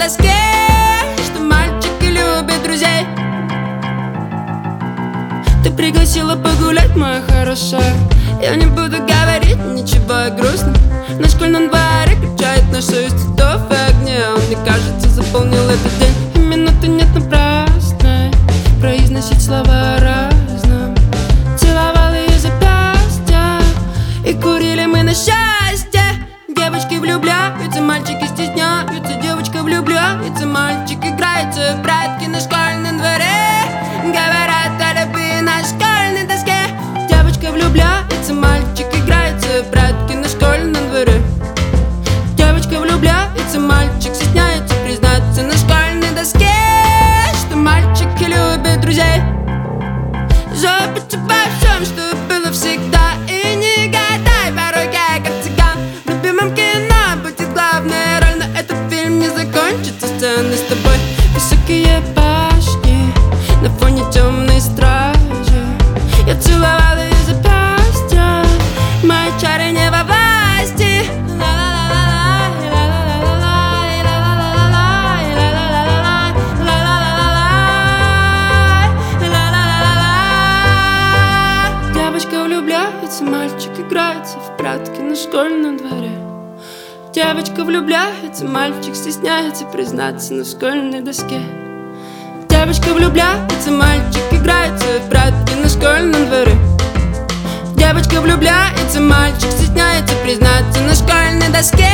доске, что мальчики любят друзей. Ты пригласила погулять, моя хорошая. Я не буду говорить ничего грустного. На школьном дворе кричает на 6 цветов и огня. Он, мне кажется, заполнил этот день. И минуты нет напрасной произносить слова разным. Целовал ее запястья и курили мы на счастье. Девочки влюбляются, мальчики стесняются. Девочка влюбляется, мальчик играется в прятки на школьном дворе. Говорят о любви на школьной доске. Девочка влюбляется, мальчик играется в прятки на школьном дворе. Девочка влюбляется, мальчик стесняется признаться на школьной доске, что мальчики любят друзей. Забудь обо всем, что было всегда, и не гадай по руке, как цыган. В любимом кино будет главная роль, но этот фильм не закончится сценой с тобой. Высокие башни на фоне темной стражи. Я целовала ее запястья, мои чары не во власти. Девочка влюбляется, мальчик играется в прятки на школьном дворе. Девочка влюбляется, мальчик стесняется признаться на школьной доске. Девочка влюбляется, мальчик играется в прятки на школьном дворе. Девочка влюбляется, мальчик стесняется признаться на школьной доске.